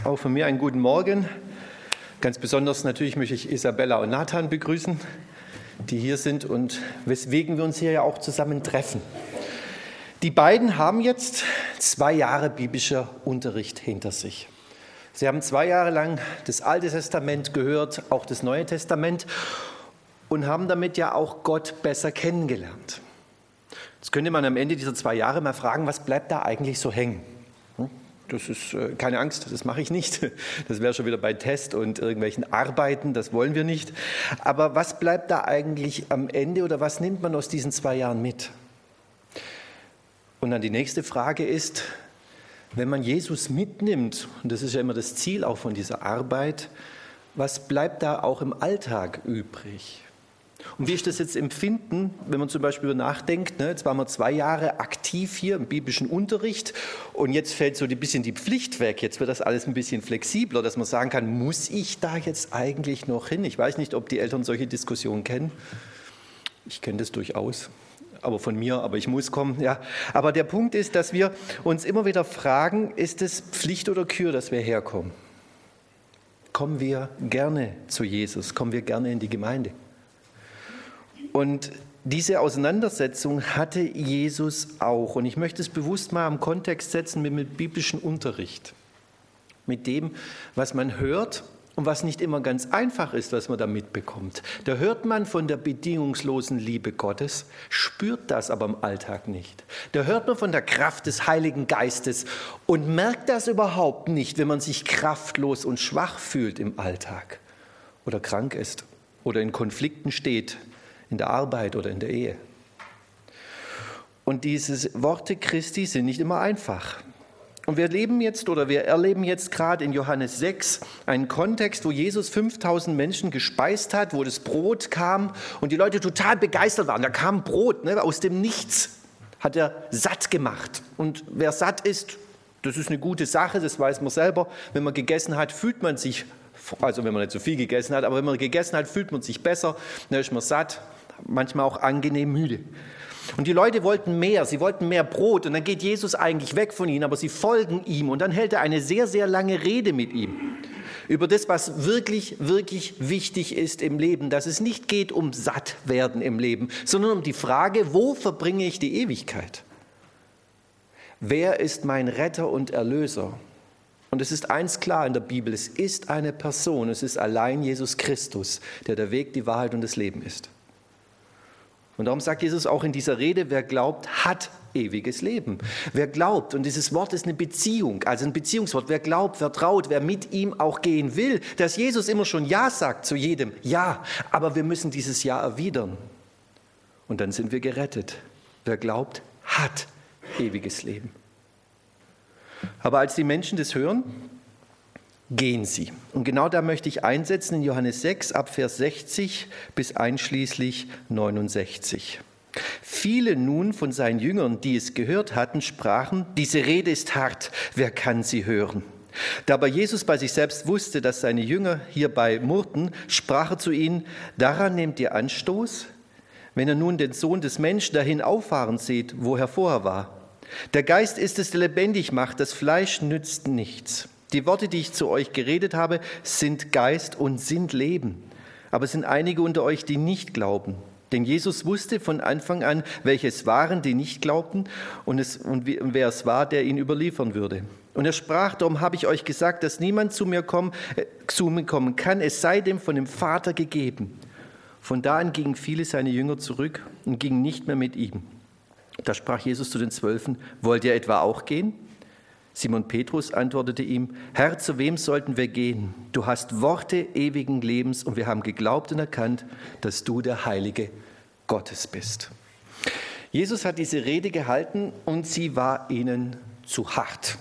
Auch von mir einen guten Morgen. Ganz besonders natürlich möchte ich Isabella und Nathan begrüßen, die hier sind und weswegen wir uns hier ja auch zusammen treffen. Die beiden haben jetzt 2 Jahre biblischer Unterricht hinter sich. Sie haben 2 Jahre lang das Alte Testament gehört, auch das Neue Testament, und haben damit ja auch Gott besser kennengelernt. Jetzt könnte man am Ende dieser 2 Jahre mal fragen, was bleibt da eigentlich so hängen? Das ist keine Angst, das mache ich nicht. Das wäre schon wieder bei Test und irgendwelchen Arbeiten, das wollen wir nicht. Aber was bleibt da eigentlich am Ende oder was nimmt man aus diesen 2 Jahren mit? Und dann die nächste Frage ist, wenn man Jesus mitnimmt, und das ist ja immer das Ziel auch von dieser Arbeit, was bleibt da auch im Alltag übrig? Und wie ist das jetzt empfinden, wenn man zum Beispiel nachdenkt, jetzt waren wir 2 Jahre aktiv hier im biblischen Unterricht und jetzt fällt so ein bisschen die Pflicht weg, jetzt wird das alles ein bisschen flexibler, dass man sagen kann, muss ich da jetzt eigentlich noch hin? Ich weiß nicht, ob die Eltern solche Diskussionen kennen. Ich kenne das durchaus, aber von mir, aber ich muss kommen. Ja. Aber der Punkt ist, dass wir uns immer wieder fragen, ist es Pflicht oder Kür, dass wir herkommen? Kommen wir gerne zu Jesus? Kommen wir gerne in die Gemeinde? Und diese Auseinandersetzung hatte Jesus auch. Und ich möchte es bewusst mal im Kontext setzen mit biblischem Unterricht. Mit dem, was man hört und was nicht immer ganz einfach ist, was man da mitbekommt. Da hört man von der bedingungslosen Liebe Gottes, spürt das aber im Alltag nicht. Da hört man von der Kraft des Heiligen Geistes und merkt das überhaupt nicht, wenn man sich kraftlos und schwach fühlt im Alltag oder krank ist oder in Konflikten steht. In der Arbeit oder in der Ehe. Und diese Worte Christi sind nicht immer einfach. Und wir erleben jetzt gerade in Johannes 6 einen Kontext, wo Jesus 5000 Menschen gespeist hat, wo das Brot kam und die Leute total begeistert waren. Da kam Brot aus dem Nichts, hat er satt gemacht. Und wer satt ist, das ist eine gute Sache, das weiß man selber. Wenn man gegessen hat, fühlt man sich, also wenn man nicht so viel gegessen hat, aber wenn man gegessen hat, fühlt man sich besser, dann ist man satt. Manchmal auch angenehm müde. Und die Leute wollten mehr, sie wollten mehr Brot und dann geht Jesus eigentlich weg von ihnen, aber sie folgen ihm und dann hält er eine sehr, sehr lange Rede mit ihm über das, was wirklich, wirklich wichtig ist im Leben, dass es nicht geht um Sattwerden im Leben, sondern um die Frage, wo verbringe ich die Ewigkeit? Wer ist mein Retter und Erlöser? Und es ist eins klar in der Bibel, es ist eine Person, es ist allein Jesus Christus, der Weg, die Wahrheit und das Leben ist. Und darum sagt Jesus auch in dieser Rede, wer glaubt, hat ewiges Leben. Wer glaubt, und dieses Wort ist eine Beziehung, also ein Beziehungswort, wer glaubt, vertraut, wer mit ihm auch gehen will, dass Jesus immer schon Ja sagt zu jedem, ja, aber wir müssen dieses Ja erwidern. Und dann sind wir gerettet. Wer glaubt, hat ewiges Leben. Aber als die Menschen das hören, gehen sie. Und genau da möchte ich einsetzen in Johannes 6 ab Vers 60 bis einschließlich 69. Viele nun von seinen Jüngern, die es gehört hatten, sprachen, diese Rede ist hart, wer kann sie hören? Da aber Jesus bei sich selbst wusste, dass seine Jünger hierbei murrten, sprach er zu ihnen, daran nehmt ihr Anstoß, wenn ihr nun den Sohn des Menschen dahin auffahren seht, wo er vorher war. Der Geist ist es, der lebendig macht, das Fleisch nützt nichts. Die Worte, die ich zu euch geredet habe, sind Geist und sind Leben. Aber es sind einige unter euch, die nicht glauben. Denn Jesus wusste von Anfang an, welche es waren, die nicht glaubten und wer es war, der ihn überliefern würde. Und er sprach, darum habe ich euch gesagt, dass niemand zu mir kommen kann, es sei dem von dem Vater gegeben. Von da an gingen viele seine Jünger zurück und gingen nicht mehr mit ihm. Da sprach Jesus zu den 12, wollt ihr etwa auch gehen? Simon Petrus antwortete ihm, Herr, zu wem sollten wir gehen? Du hast Worte ewigen Lebens und wir haben geglaubt und erkannt, dass du der Heilige Gottes bist. Jesus hat diese Rede gehalten und sie war ihnen zu hart,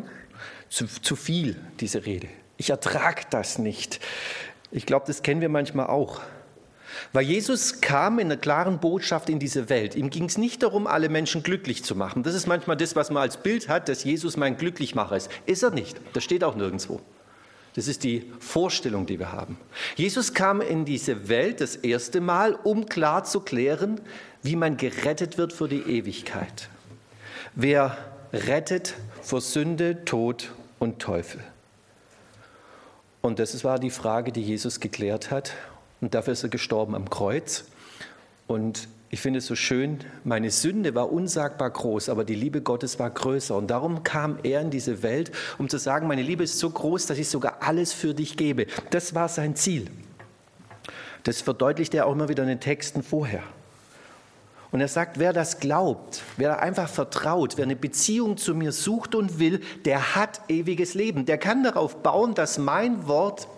zu viel, diese Rede. Ich ertrage das nicht. Ich glaube, das kennen wir manchmal auch. Weil Jesus kam in einer klaren Botschaft in diese Welt. Ihm ging es nicht darum, alle Menschen glücklich zu machen. Das ist manchmal das, was man als Bild hat, dass Jesus mein Glücklichmacher ist. Ist er nicht. Das steht auch nirgendwo. Das ist die Vorstellung, die wir haben. Jesus kam in diese Welt das erste Mal, um klar zu klären, wie man gerettet wird für die Ewigkeit. Wer rettet vor Sünde, Tod und Teufel? Und das war die Frage, die Jesus geklärt hat. Und dafür ist er gestorben am Kreuz. Und ich finde es so schön, meine Sünde war unsagbar groß, aber die Liebe Gottes war größer. Und darum kam er in diese Welt, um zu sagen, meine Liebe ist so groß, dass ich sogar alles für dich gebe. Das war sein Ziel. Das verdeutlicht er auch immer wieder in den Texten vorher. Und er sagt, wer das glaubt, wer einfach vertraut, wer eine Beziehung zu mir sucht und will, der hat ewiges Leben. Der kann darauf bauen, dass mein Wort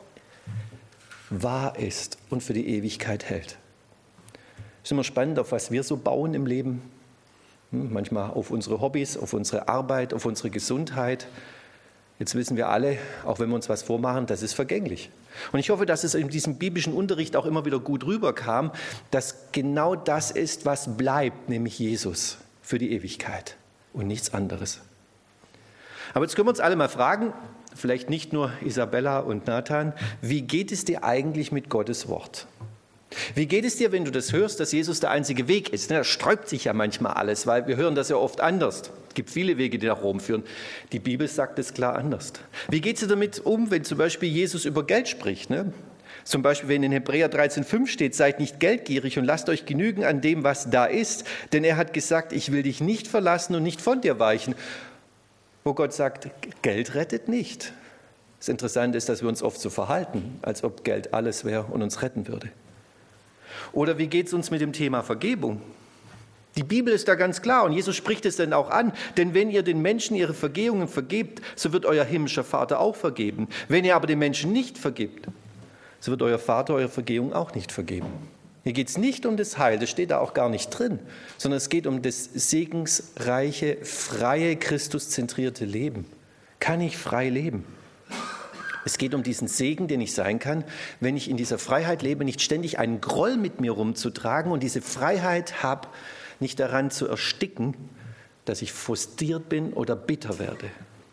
wahr ist und für die Ewigkeit hält. Es ist immer spannend, auf was wir so bauen im Leben. Manchmal auf unsere Hobbys, auf unsere Arbeit, auf unsere Gesundheit. Jetzt wissen wir alle, auch wenn wir uns was vormachen, das ist vergänglich. Und ich hoffe, dass es in diesem biblischen Unterricht auch immer wieder gut rüberkam, dass genau das ist, was bleibt, nämlich Jesus für die Ewigkeit und nichts anderes. Aber jetzt können wir uns alle mal fragen, vielleicht nicht nur Isabella und Nathan, wie geht es dir eigentlich mit Gottes Wort? Wie geht es dir, wenn du das hörst, dass Jesus der einzige Weg ist? Da sträubt sich ja manchmal alles, weil wir hören das ja oft anders. Es gibt viele Wege, die nach Rom führen. Die Bibel sagt es klar anders. Wie geht es dir damit um, wenn zum Beispiel Jesus über Geld spricht? Zum Beispiel, wenn in Hebräer 13,5 steht, seid nicht geldgierig und lasst euch genügen an dem, was da ist. Denn er hat gesagt, ich will dich nicht verlassen und nicht von dir weichen. Wo Gott sagt, Geld rettet nicht. Das Interessante ist, dass wir uns oft so verhalten, als ob Geld alles wäre und uns retten würde. Oder wie geht es uns mit dem Thema Vergebung? Die Bibel ist da ganz klar und Jesus spricht es dann auch an. Denn wenn ihr den Menschen ihre Vergehungen vergebt, so wird euer himmlischer Vater auch vergeben. Wenn ihr aber den Menschen nicht vergebt, so wird euer Vater eure Vergehung auch nicht vergeben. Hier geht es nicht um das Heil, das steht da auch gar nicht drin, sondern es geht um das segensreiche, freie, Christuszentrierte Leben. Kann ich frei leben? Es geht um diesen Segen, den ich sein kann, wenn ich in dieser Freiheit lebe, nicht ständig einen Groll mit mir rumzutragen und diese Freiheit habe, nicht daran zu ersticken, dass ich frustriert bin oder bitter werde.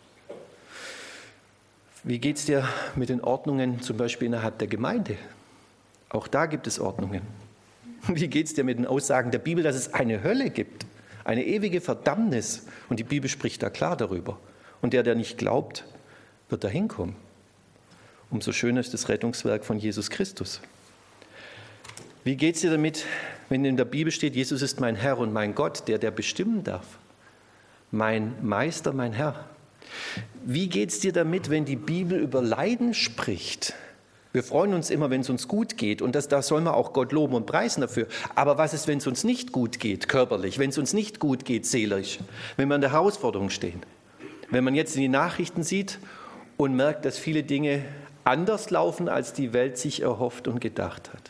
Wie geht es dir mit den Ordnungen, zum Beispiel innerhalb der Gemeinde? Auch da gibt es Ordnungen. Wie geht es dir mit den Aussagen der Bibel, dass es eine Hölle gibt, eine ewige Verdammnis? Und die Bibel spricht da klar darüber. Und der nicht glaubt, wird da hinkommen. Umso schöner ist das Rettungswerk von Jesus Christus. Wie geht es dir damit, wenn in der Bibel steht, Jesus ist mein Herr und mein Gott, der bestimmen darf? Mein Meister, mein Herr. Wie geht es dir damit, wenn die Bibel über Leiden spricht? Wir freuen uns immer, wenn es uns gut geht und da soll man auch Gott loben und preisen dafür. Aber was ist, wenn es uns nicht gut geht, körperlich, wenn es uns nicht gut geht, seelisch, wenn wir in der Herausforderung stehen? Wenn man jetzt in die Nachrichten sieht und merkt, dass viele Dinge anders laufen, als die Welt sich erhofft und gedacht hat.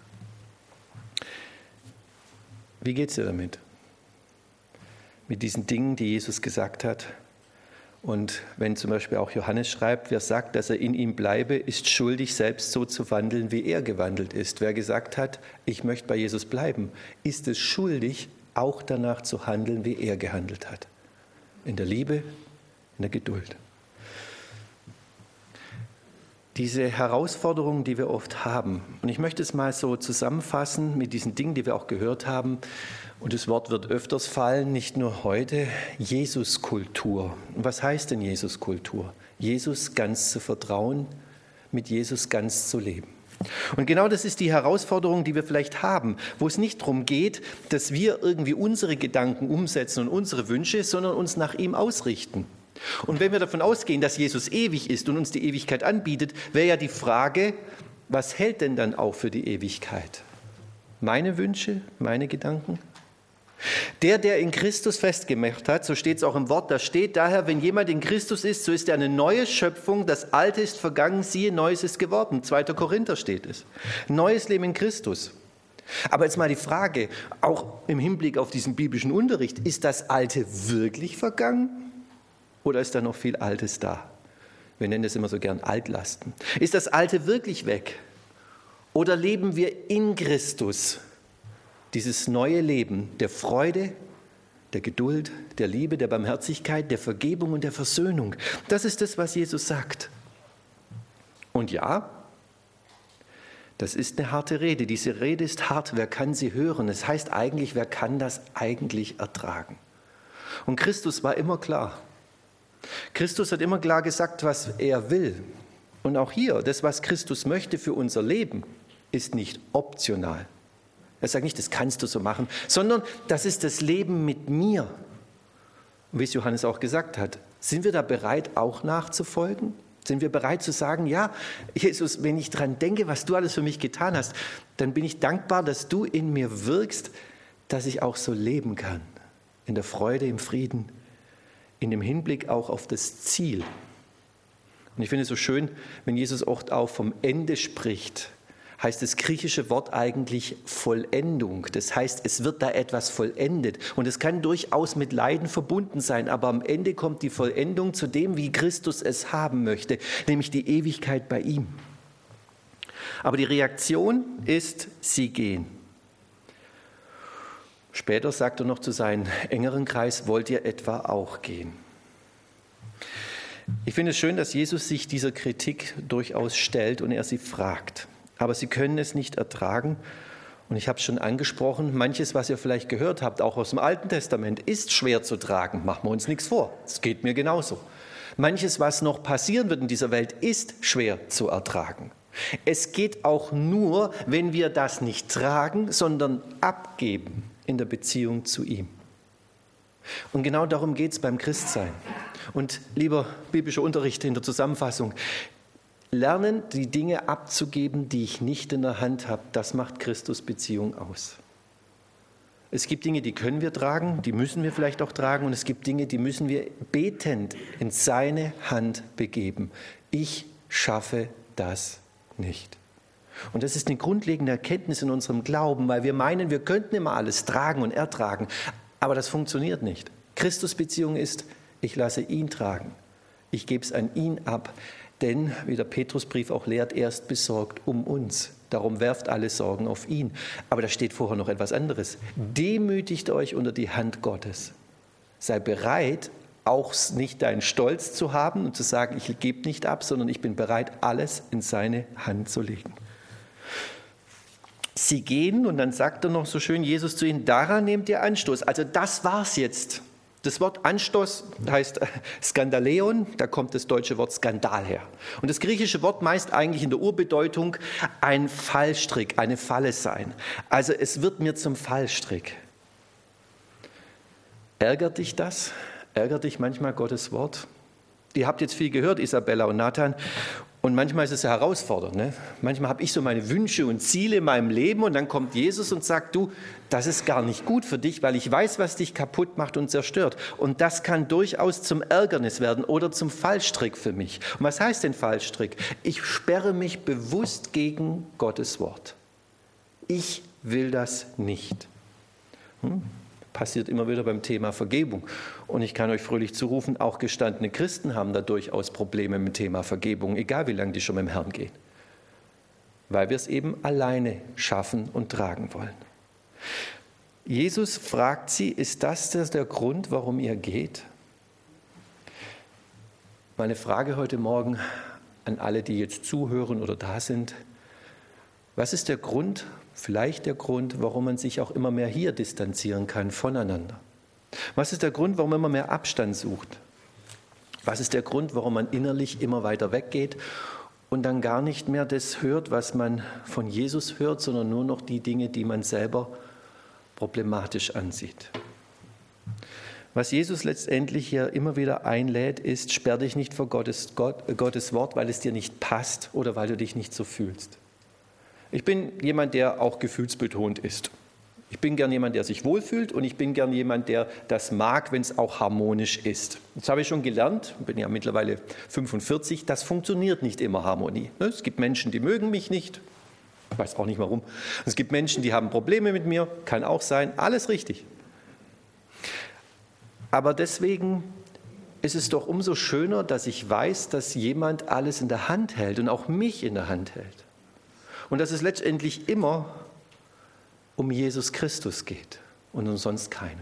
Wie geht es dir damit? Mit diesen Dingen, die Jesus gesagt hat? Und wenn zum Beispiel auch Johannes schreibt, wer sagt, dass er in ihm bleibe, ist schuldig, selbst so zu wandeln, wie er gewandelt ist. Wer gesagt hat, ich möchte bei Jesus bleiben, ist es schuldig, auch danach zu handeln, wie er gehandelt hat. In der Liebe, in der Geduld. Diese Herausforderungen, die wir oft haben, und ich möchte es mal so zusammenfassen mit diesen Dingen, die wir auch gehört haben, und das Wort wird öfters fallen, nicht nur heute, Jesuskultur. Und was heißt denn Jesuskultur? Jesus ganz zu vertrauen, mit Jesus ganz zu leben. Und genau das ist die Herausforderung, die wir vielleicht haben, wo es nicht darum geht, dass wir irgendwie unsere Gedanken umsetzen und unsere Wünsche, sondern uns nach ihm ausrichten. Und wenn wir davon ausgehen, dass Jesus ewig ist und uns die Ewigkeit anbietet, wäre ja die Frage, was hält denn dann auch für die Ewigkeit? Meine Wünsche, meine Gedanken? Der in Christus festgemacht hat, so steht es auch im Wort, da steht daher, wenn jemand in Christus ist, so ist er eine neue Schöpfung, das Alte ist vergangen, siehe, Neues ist geworden. 2. Korinther steht es. Neues Leben in Christus. Aber jetzt mal die Frage, auch im Hinblick auf diesen biblischen Unterricht, ist das Alte wirklich vergangen? Oder ist da noch viel Altes da? Wir nennen das immer so gern Altlasten. Ist das Alte wirklich weg? Oder leben wir in Christus dieses neue Leben der Freude, der Geduld, der Liebe, der Barmherzigkeit, der Vergebung und der Versöhnung? Das ist das, was Jesus sagt. Und ja, das ist eine harte Rede. Diese Rede ist hart. Wer kann sie hören? Es heißt eigentlich, wer kann das eigentlich ertragen? Und Christus war immer klar. Christus hat immer klar gesagt, was er will. Und auch hier, das, was Christus möchte für unser Leben, ist nicht optional. Er sagt nicht, das kannst du so machen, sondern das ist das Leben mit mir. Und wie es Johannes auch gesagt hat, sind wir da bereit, auch nachzufolgen? Sind wir bereit zu sagen, ja, Jesus, wenn ich daran denke, was du alles für mich getan hast, dann bin ich dankbar, dass du in mir wirkst, dass ich auch so leben kann. In der Freude, im Frieden, in dem Hinblick auch auf das Ziel. Und ich finde es so schön, wenn Jesus oft auch vom Ende spricht, heißt das griechische Wort eigentlich Vollendung. Das heißt, es wird da etwas vollendet. Und es kann durchaus mit Leiden verbunden sein, aber am Ende kommt die Vollendung zu dem, wie Christus es haben möchte, nämlich die Ewigkeit bei ihm. Aber die Reaktion ist, sie gehen. Später sagt er noch zu seinem engeren Kreis, wollt ihr etwa auch gehen? Ich finde es schön, dass Jesus sich dieser Kritik durchaus stellt und er sie fragt. Aber sie können es nicht ertragen. Und ich habe es schon angesprochen, manches, was ihr vielleicht gehört habt, auch aus dem Alten Testament, ist schwer zu tragen. Machen wir uns nichts vor. Es geht mir genauso. Manches, was noch passieren wird in dieser Welt, ist schwer zu ertragen. Es geht auch nur, wenn wir das nicht tragen, sondern abgeben in der Beziehung zu ihm. Und genau darum geht es beim Christsein. Und lieber biblischer Unterricht in der Zusammenfassung, lernen, die Dinge abzugeben, die ich nicht in der Hand habe, das macht Christus Beziehung aus. Es gibt Dinge, die können wir tragen, die müssen wir vielleicht auch tragen und es gibt Dinge, die müssen wir betend in seine Hand begeben. Ich schaffe das nicht. Und das ist eine grundlegende Erkenntnis in unserem Glauben, weil wir meinen, wir könnten immer alles tragen und ertragen, aber das funktioniert nicht. Christus Beziehung ist, ich lasse ihn tragen, ich gebe es an ihn ab. Denn, wie der Petrusbrief auch lehrt, er ist besorgt um uns. Darum werft alle Sorgen auf ihn. Aber da steht vorher noch etwas anderes. Demütigt euch unter die Hand Gottes. Sei bereit, auch nicht deinen Stolz zu haben und zu sagen, ich gebe nicht ab, sondern ich bin bereit, alles in seine Hand zu legen. Sie gehen und dann sagt er noch so schön, Jesus zu ihnen, daran nehmt ihr Anstoß. Also das war's jetzt. Das Wort Anstoß heißt Skandaleon, da kommt das deutsche Wort Skandal her. Und das griechische Wort meint eigentlich in der Urbedeutung ein Fallstrick, eine Falle sein. Also es wird mir zum Fallstrick. Ärgert dich das? Ärgert dich manchmal Gottes Wort? Ihr habt jetzt viel gehört, Isabella und Nathan. Und manchmal ist es herausfordernd. Ne? Manchmal habe ich so meine Wünsche und Ziele in meinem Leben und dann kommt Jesus und sagt, du, das ist gar nicht gut für dich, weil ich weiß, was dich kaputt macht und zerstört. Und das kann durchaus zum Ärgernis werden oder zum Fallstrick für mich. Und was heißt denn Fallstrick? Ich sperre mich bewusst gegen Gottes Wort. Ich will das nicht. Passiert immer wieder beim Thema Vergebung. Und ich kann euch fröhlich zurufen, auch gestandene Christen haben da durchaus Probleme mit dem Thema Vergebung, egal wie lange die schon mit dem Herrn gehen. Weil wir es eben alleine schaffen und tragen wollen. Jesus fragt sie, ist das der Grund, warum ihr geht? Meine Frage heute Morgen an alle, die jetzt zuhören oder da sind. Was ist der Grund, vielleicht der Grund, warum man sich auch immer mehr hier distanzieren kann voneinander? Was ist der Grund, warum man immer mehr Abstand sucht? Was ist der Grund, warum man innerlich immer weiter weggeht und dann gar nicht mehr das hört, was man von Jesus hört, sondern nur noch die Dinge, die man selber problematisch ansieht? Was Jesus letztendlich hier immer wieder einlädt, ist, sperr dich nicht vor Gottes Wort, weil es dir nicht passt oder weil du dich nicht so fühlst. Ich bin jemand, der auch gefühlsbetont ist. Ich bin gern jemand, der sich wohlfühlt und ich bin gern jemand, der das mag, wenn es auch harmonisch ist. Das habe ich schon gelernt, bin ja mittlerweile 45, das funktioniert nicht immer Harmonie. Es gibt Menschen, die mögen mich nicht, ich weiß auch nicht warum. Es gibt Menschen, die haben Probleme mit mir, kann auch sein, alles richtig. Aber deswegen ist es doch umso schöner, dass ich weiß, dass jemand alles in der Hand hält und auch mich in der Hand hält. Und dass es letztendlich immer um Jesus Christus geht und um sonst keinen.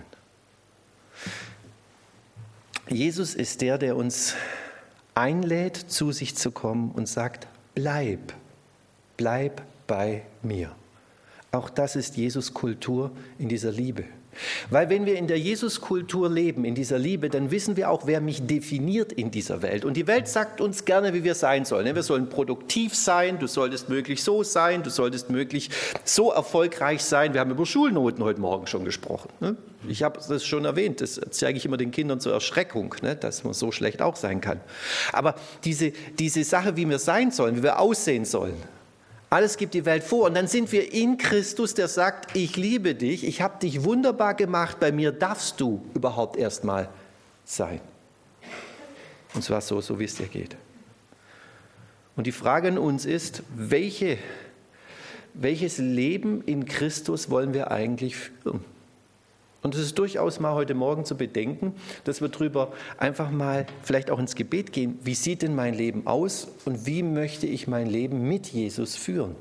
Jesus ist der uns einlädt, zu sich zu kommen und sagt, bleib bei mir. Auch das ist Jesus Kultur in dieser Liebe. Weil wenn wir in der Jesuskultur leben, in dieser Liebe, dann wissen wir auch, wer mich definiert in dieser Welt. Und die Welt sagt uns gerne, wie wir sein sollen. Wir sollen produktiv sein, du solltest möglich so sein, du solltest möglich so erfolgreich sein. Wir haben über Schulnoten heute Morgen schon gesprochen. Ich habe das schon erwähnt, das zeige ich immer den Kindern zur Erschreckung, dass man so schlecht auch sein kann. Aber diese Sache, wie wir sein sollen, wie wir aussehen sollen, alles gibt die Welt vor und dann sind wir in Christus, der sagt, ich liebe dich, ich habe dich wunderbar gemacht, bei mir darfst du überhaupt erstmal sein. Und zwar so, wie es dir geht. Und die Frage an uns ist, welches Leben in Christus wollen wir eigentlich führen? Und es ist durchaus mal heute Morgen zu bedenken, dass wir drüber einfach mal vielleicht auch ins Gebet gehen. Wie sieht denn mein Leben aus und wie möchte ich mein Leben mit Jesus führen?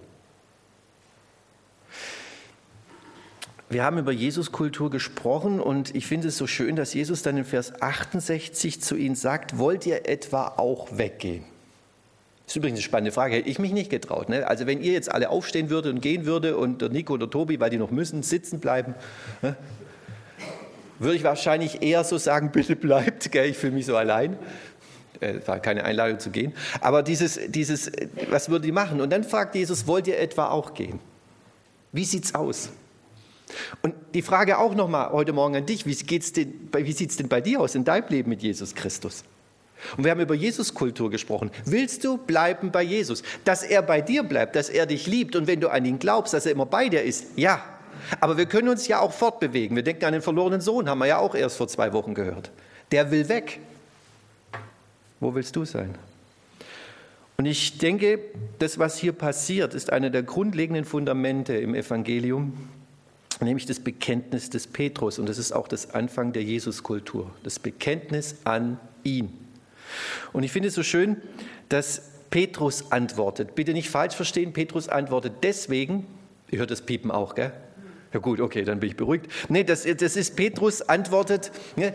Wir haben über Jesuskultur gesprochen und ich finde es so schön, dass Jesus dann in Vers 68 zu ihnen sagt, wollt ihr etwa auch weggehen? Das ist übrigens eine spannende Frage, hätte ich mich nicht getraut. Ne? Also wenn ihr jetzt alle aufstehen würdet und gehen würde und der Nico und der Tobi, weil die noch müssen, sitzen bleiben, ne? Würde ich wahrscheinlich eher so sagen, bitte bleibt, gell? Ich fühle mich so allein. War keine Einladung zu gehen. Aber dieses, was würden die machen? Und dann fragt Jesus, wollt ihr etwa auch gehen? Wie sieht's aus? Und die Frage auch nochmal heute Morgen an dich, wie sieht es denn bei dir aus in deinem Leben mit Jesus Christus? Und wir haben über Jesuskultur gesprochen. Willst du bleiben bei Jesus? Dass er bei dir bleibt, dass er dich liebt und wenn du an ihn glaubst, dass er immer bei dir ist, ja. Aber wir können uns ja auch fortbewegen. Wir denken an den verlorenen Sohn, haben wir ja auch erst vor 2 Wochen gehört. Der will weg. Wo willst du sein? Und ich denke, das, was hier passiert, ist einer der grundlegenden Fundamente im Evangelium, nämlich das Bekenntnis des Petrus. Und das ist auch das Anfang der Jesuskultur, das Bekenntnis an ihn. Und ich finde es so schön, dass Petrus antwortet. Bitte nicht falsch verstehen, Petrus antwortet deswegen, ihr hört das Piepen auch, gell? Ja gut, okay, dann bin ich beruhigt. Nee, das ist Petrus antwortet, ne,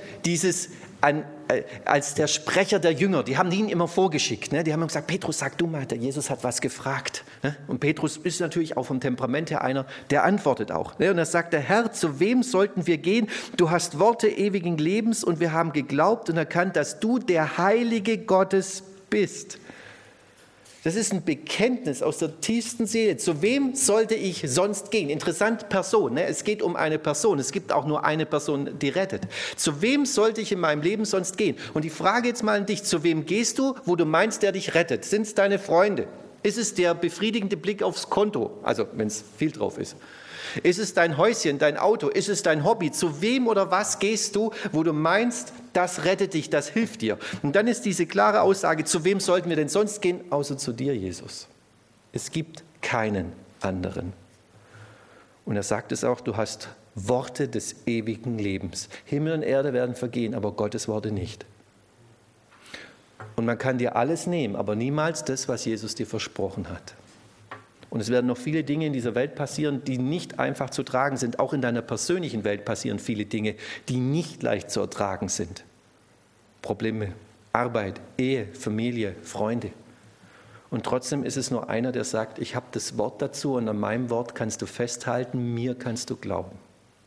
als der Sprecher der Jünger. Die haben ihn immer vorgeschickt. Ne? Die haben ihm gesagt, Petrus, sag du mal, der Jesus hat was gefragt. Ne? Und Petrus ist natürlich auch vom Temperament her einer, der antwortet auch. Ne? Und da sagt der Herr, zu wem sollten wir gehen? Du hast Worte ewigen Lebens und wir haben geglaubt und erkannt, dass du der Heilige Gottes bist. Das ist ein Bekenntnis aus der tiefsten Seele. Zu wem sollte ich sonst gehen? Interessant, Person. Ne? Es geht um eine Person. Es gibt auch nur eine Person, die rettet. Zu wem sollte ich in meinem Leben sonst gehen? Und die Frage jetzt mal an dich, zu wem gehst du, wo du meinst, der dich rettet? Sind es deine Freunde? Ist es der befriedigende Blick aufs Konto? Also, wenn es viel drauf ist. Ist es dein Häuschen, dein Auto? Ist es dein Hobby? Zu wem oder was gehst du, wo du meinst, das rettet dich, das hilft dir? Und dann ist diese klare Aussage, zu wem sollten wir denn sonst gehen, außer zu dir, Jesus? Es gibt keinen anderen. Und er sagt es auch, du hast Worte des ewigen Lebens. Himmel und Erde werden vergehen, aber Gottes Worte nicht. Und man kann dir alles nehmen, aber niemals das, was Jesus dir versprochen hat. Und es werden noch viele Dinge in dieser Welt passieren, die nicht einfach zu tragen sind. Auch in deiner persönlichen Welt passieren viele Dinge, die nicht leicht zu ertragen sind. Probleme, Arbeit, Ehe, Familie, Freunde. Und trotzdem ist es nur einer, der sagt, ich habe das Wort dazu und an meinem Wort kannst du festhalten, mir kannst du glauben.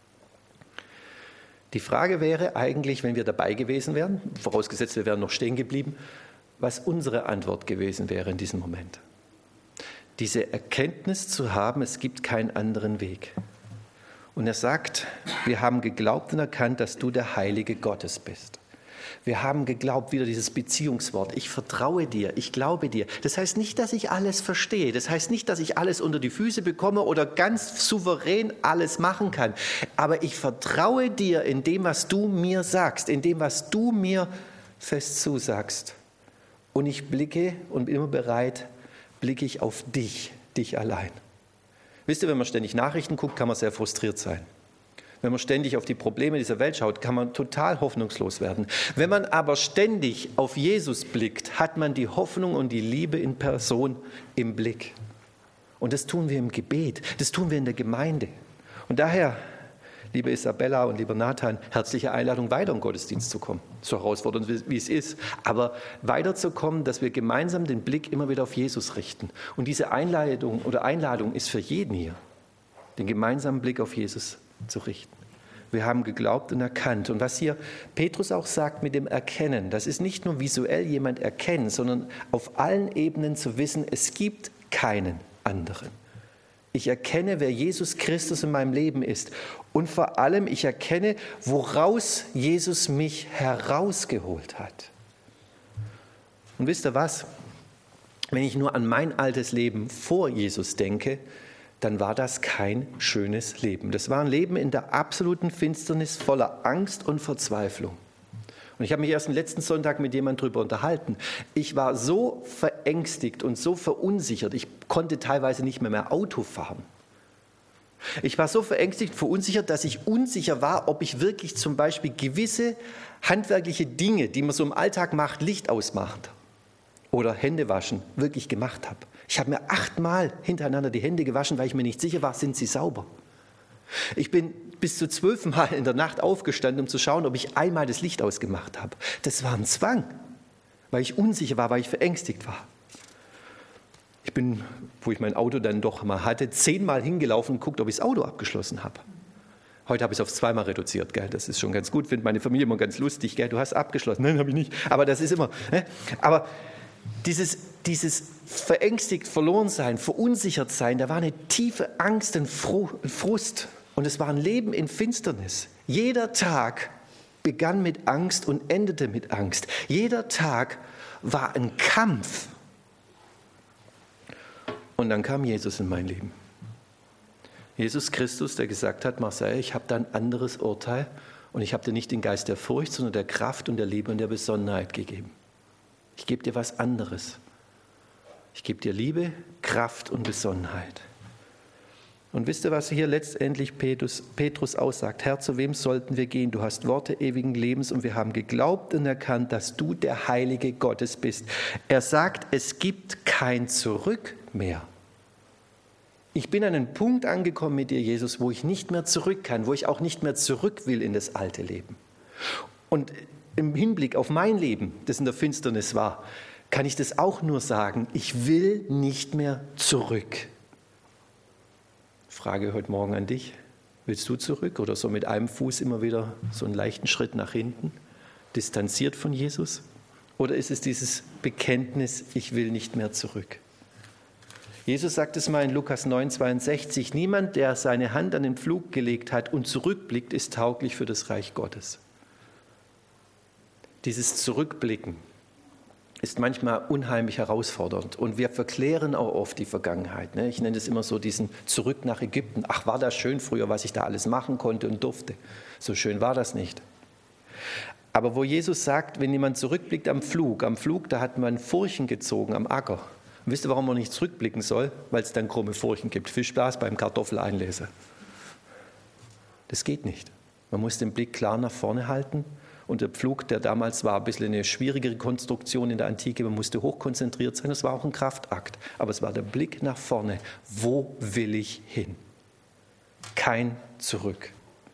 Die Frage wäre eigentlich, wenn wir dabei gewesen wären, vorausgesetzt wir wären noch stehen geblieben, was unsere Antwort gewesen wäre in diesem Moment. Diese Erkenntnis zu haben, es gibt keinen anderen Weg. Und er sagt, wir haben geglaubt und erkannt, dass du der Heilige Gottes bist. Wir haben geglaubt, wieder dieses Beziehungswort, ich vertraue dir, ich glaube dir. Das heißt nicht, dass ich alles verstehe. Das heißt nicht, dass ich alles unter die Füße bekomme oder ganz souverän alles machen kann. Aber ich vertraue dir in dem, was du mir sagst, in dem, was du mir fest zusagst. Und ich blicke und bin immer bereit, blicke ich auf dich allein. Wisst ihr, wenn man ständig Nachrichten guckt, kann man sehr frustriert sein. Wenn man ständig auf die Probleme dieser Welt schaut, kann man total hoffnungslos werden. Wenn man aber ständig auf Jesus blickt, hat man die Hoffnung und die Liebe in Person im Blick. Und das tun wir im Gebet, das tun wir in der Gemeinde. Und daher, liebe Isabella und lieber Nathan, herzliche Einladung, weiter im Gottesdienst zu kommen. So herausfordernd, wie es ist. Aber weiterzukommen, dass wir gemeinsam den Blick immer wieder auf Jesus richten. Und diese Einladung ist für jeden hier, den gemeinsamen Blick auf Jesus zu richten. Wir haben geglaubt und erkannt. Und was hier Petrus auch sagt mit dem Erkennen, das ist nicht nur visuell jemand erkennen, sondern auf allen Ebenen zu wissen, es gibt keinen anderen. Ich erkenne, wer Jesus Christus in meinem Leben ist. Und vor allem, ich erkenne, woraus Jesus mich herausgeholt hat. Und wisst ihr was? Wenn ich nur an mein altes Leben vor Jesus denke, dann war das kein schönes Leben. Das war ein Leben in der absoluten Finsternis, voller Angst und Verzweiflung. Und ich habe mich erst am letzten Sonntag mit jemandem darüber unterhalten. Ich war so verängstigt und so verunsichert, ich konnte teilweise nicht mehr Auto fahren. Ich war so verängstigt, verunsichert, dass ich unsicher war, ob ich wirklich zum Beispiel gewisse handwerkliche Dinge, die man so im Alltag macht, Licht ausmacht oder Hände waschen, wirklich gemacht habe. Ich habe mir 8-mal hintereinander die Hände gewaschen, weil ich mir nicht sicher war, sind sie sauber. Ich bin bis zu 12-mal in der Nacht aufgestanden, um zu schauen, ob ich einmal das Licht ausgemacht habe. Das war ein Zwang, weil ich unsicher war, weil ich verängstigt war. Ich bin, wo ich mein Auto dann doch mal hatte, 10-mal hingelaufen und guckt, ob ich das Auto abgeschlossen habe. Heute habe ich es auf 2-mal reduziert. Gell? Das ist schon ganz gut, findet meine Familie immer ganz lustig. Gell? Du hast abgeschlossen. Nein, habe ich nicht. Aber das ist immer. Ne? Aber dieses verängstigt Verlorensein, verunsichert sein, da war eine tiefe Angst und Frust. Und es war ein Leben in Finsternis. Jeder Tag begann mit Angst und endete mit Angst. Jeder Tag war ein Kampf. Und dann kam Jesus in mein Leben. Jesus Christus, der gesagt hat, Marcel, ich habe da ein anderes Urteil und ich habe dir nicht den Geist der Furcht, sondern der Kraft und der Liebe und der Besonnenheit gegeben. Ich gebe dir was anderes. Ich gebe dir Liebe, Kraft und Besonnenheit. Und wisst ihr, was hier letztendlich Petrus aussagt? Herr, zu wem sollten wir gehen? Du hast Worte ewigen Lebens und wir haben geglaubt und erkannt, dass du der Heilige Gottes bist. Er sagt, es gibt kein Zurück mehr. Ich bin an einen Punkt angekommen mit dir, Jesus, wo ich nicht mehr zurück kann, wo ich auch nicht mehr zurück will in das alte Leben. Und im Hinblick auf mein Leben, das in der Finsternis war, kann ich das auch nur sagen, ich will nicht mehr zurück. Frage heute Morgen an dich, willst du zurück oder so mit einem Fuß immer wieder so einen leichten Schritt nach hinten, distanziert von Jesus? Oder ist es dieses Bekenntnis, ich will nicht mehr zurück? Jesus sagt es mal in Lukas 9,62, niemand, der seine Hand an den Pflug gelegt hat und zurückblickt, ist tauglich für das Reich Gottes. Dieses Zurückblicken ist manchmal unheimlich herausfordernd und wir verklären auch oft die Vergangenheit. Ich nenne es immer so diesen Zurück nach Ägypten. Ach, war das schön früher, was ich da alles machen konnte und durfte. So schön war das nicht. Aber wo Jesus sagt, wenn jemand zurückblickt am Pflug, da hat man Furchen gezogen am Acker. Und wisst ihr, warum man nicht zurückblicken soll? Weil es dann krumme Furchen gibt. Viel Spaß beim Kartoffeleinlese. Das geht nicht. Man muss den Blick klar nach vorne halten. Und der Pflug, der damals war, ein bisschen eine schwierigere Konstruktion in der Antike, man musste hochkonzentriert sein, das war auch ein Kraftakt. Aber es war der Blick nach vorne. Wo will ich hin? Kein Zurück.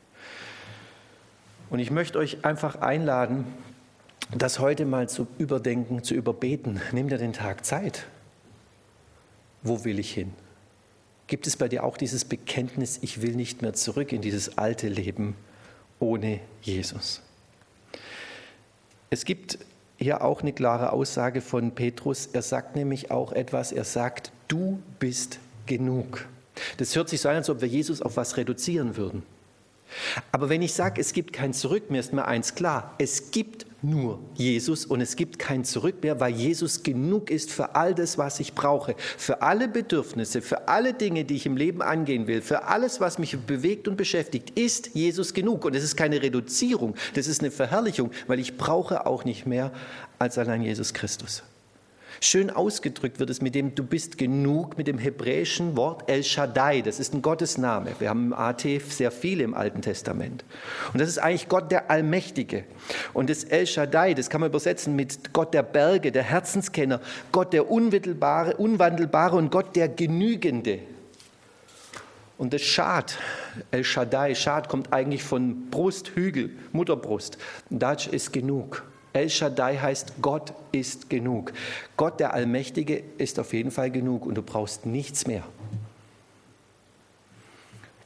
Und ich möchte euch einfach einladen, das heute mal zu überdenken, zu überbeten. Nimm dir den Tag Zeit. Wo will ich hin? Gibt es bei dir auch dieses Bekenntnis, ich will nicht mehr zurück in dieses alte Leben ohne Jesus? Es gibt hier auch eine klare Aussage von Petrus. Er sagt nämlich auch etwas, er sagt, du bist genug. Das hört sich so an, als ob wir Jesus auf was reduzieren würden. Aber wenn ich sage, es gibt kein Zurück mehr, ist mir eins klar, es gibt nur Jesus und es gibt kein Zurück mehr, weil Jesus genug ist für all das, was ich brauche, für alle Bedürfnisse, für alle Dinge, die ich im Leben angehen will, für alles, was mich bewegt und beschäftigt, ist Jesus genug. Und es ist keine Reduzierung, das ist eine Verherrlichung, weil ich brauche auch nicht mehr als allein Jesus Christus. Schön ausgedrückt wird es mit dem, du bist genug, mit dem hebräischen Wort El Shaddai. Das ist ein Gottesname. Wir haben im AT sehr viele im Alten Testament. Und das ist eigentlich Gott der Allmächtige. Und das El Shaddai, das kann man übersetzen mit Gott der Berge, der Herzenskenner, Gott der Unwandelbare und Gott der Genügende. Und das Shad, El Shaddai, Shad kommt eigentlich von Brust, Hügel, Mutterbrust. Deutsch ist genug. El Shaddai heißt, Gott ist genug. Gott, der Allmächtige, ist auf jeden Fall genug und du brauchst nichts mehr.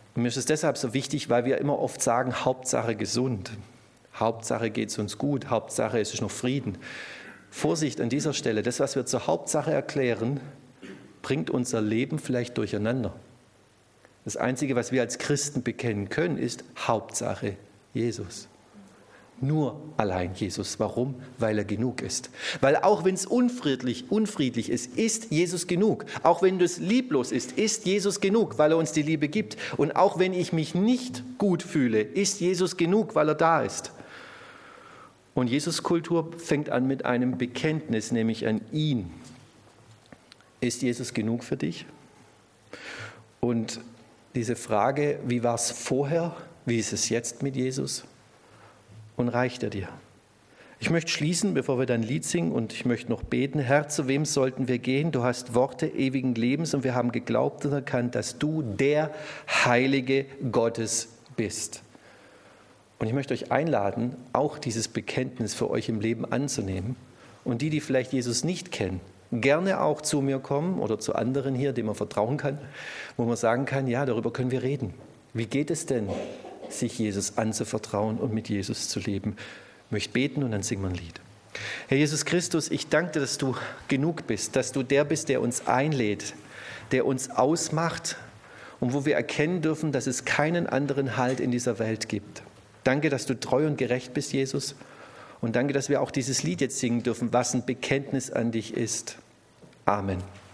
Und mir ist es deshalb so wichtig, weil wir immer oft sagen, Hauptsache gesund. Hauptsache geht es uns gut, Hauptsache es ist noch Frieden. Vorsicht an dieser Stelle, das, was wir zur Hauptsache erklären, bringt unser Leben vielleicht durcheinander. Das Einzige, was wir als Christen bekennen können, ist Hauptsache Jesus. Nur allein Jesus. Warum? Weil er genug ist. Weil auch wenn es unfriedlich ist Jesus genug. Auch wenn es lieblos ist Jesus genug, weil er uns die Liebe gibt. Und auch wenn ich mich nicht gut fühle, ist Jesus genug, weil er da ist. Und Jesus-Kultur fängt an mit einem Bekenntnis, nämlich an ihn. Ist Jesus genug für dich? Und diese Frage, wie war es vorher, wie ist es jetzt mit Jesus? Und reicht er dir? Ich möchte schließen, bevor wir dann ein Lied singen, und ich möchte noch beten. Herr, zu wem sollten wir gehen? Du hast Worte ewigen Lebens und wir haben geglaubt und erkannt, dass du der Heilige Gottes bist. Und ich möchte euch einladen, auch dieses Bekenntnis für euch im Leben anzunehmen. Und die vielleicht Jesus nicht kennen, gerne auch zu mir kommen oder zu anderen hier, denen man vertrauen kann, wo man sagen kann, ja, darüber können wir reden. Wie geht es denn, sich Jesus anzuvertrauen und mit Jesus zu leben? Ich möchte beten und dann singen wir ein Lied. Herr Jesus Christus, ich danke dir, dass du genug bist, dass du der bist, der uns einlädt, der uns ausmacht und wo wir erkennen dürfen, dass es keinen anderen Halt in dieser Welt gibt. Danke, dass du treu und gerecht bist, Jesus. Und danke, dass wir auch dieses Lied jetzt singen dürfen, was ein Bekenntnis an dich ist. Amen.